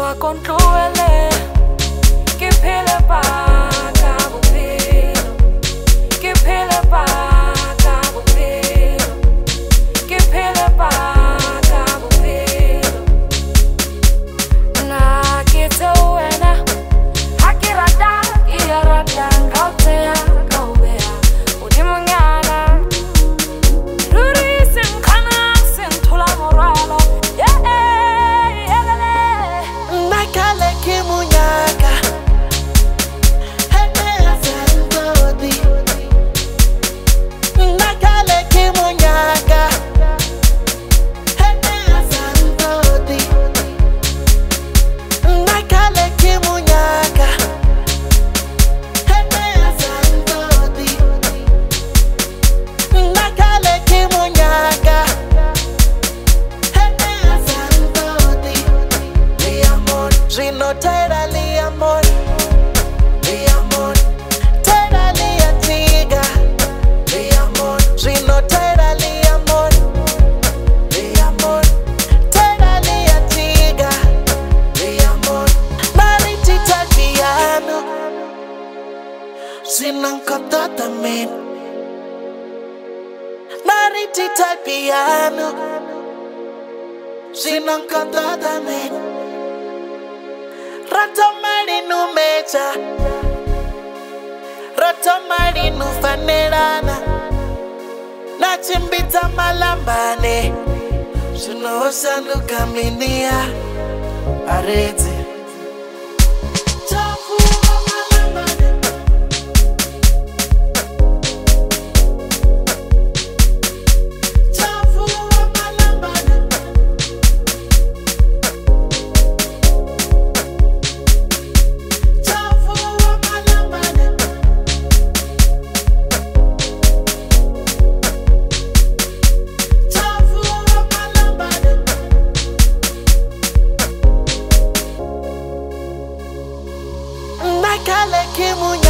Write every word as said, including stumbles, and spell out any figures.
controle que pele paga o pelo, que pele paga o pelo, que pele paga o pelo. Na que teuena, akirada irada ngautea kaubea, udimunyana, rurisin kana sin tula moralo. No totally amor, mi amor, totally antiga, mi amor, no totally amor, mi amor, totally antiga, mi amor, maritita piano, sinang kata tamin, maritita piano, sinang kata tamin. Ratomari nu mecha, ratomari nu fanerana, na chimbita malambane, shuno sandu kaminia, arete. Nakale kimunya